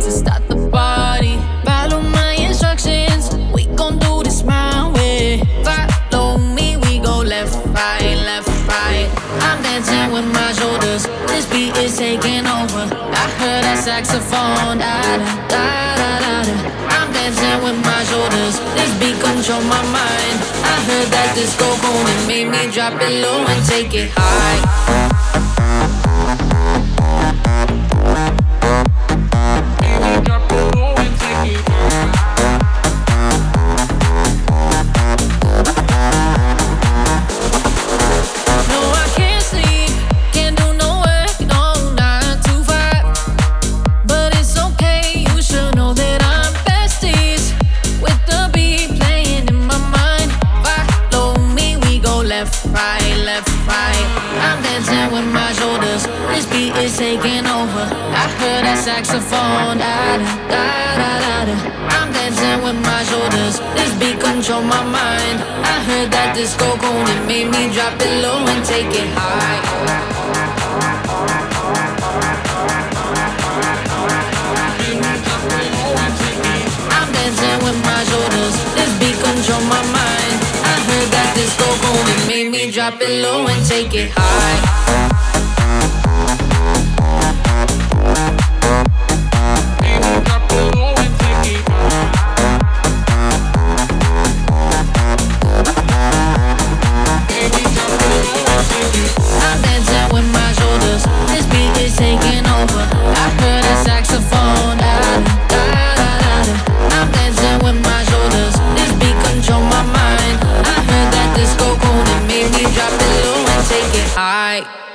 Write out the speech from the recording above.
to start the party. Follow my instructions, we gon' do this my way. Follow me, we go left, right, left, right. I'm dancing with my shoulders, this beat is taking over. I heard that saxophone, da da da da da. I'm dancing with my shoulders, this beat control my mind. I heard that disco boom, it made me drop it low and take it high. Taking over. I heard that saxophone, da da da da da da. I'm dancing with my shoulders, this beat control my mind. I heard that disco cone, it made me drop it low and take it high. I'm dancing with my shoulders, this beat control my mind. I heard that disco cone, it made me drop it low and take it high. Taking over. I heard a saxophone, da da da da da. I'm dancing with my shoulders, this beat control my mind. I heard that disco cone, it made me drop it low and take it high.